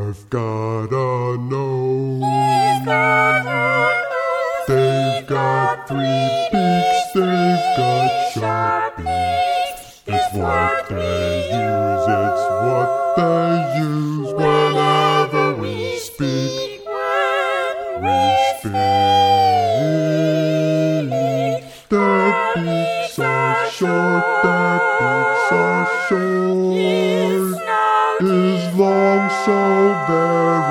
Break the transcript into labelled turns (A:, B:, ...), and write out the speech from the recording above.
A: I've got a nose.
B: He's got a nose.
A: They've got 3 beaks. They've got sharp beaks. It's what they use. It's what they use whenever we speak. We speak. Their beaks are short. Their beaks are short.
B: His snout
A: Is long, so very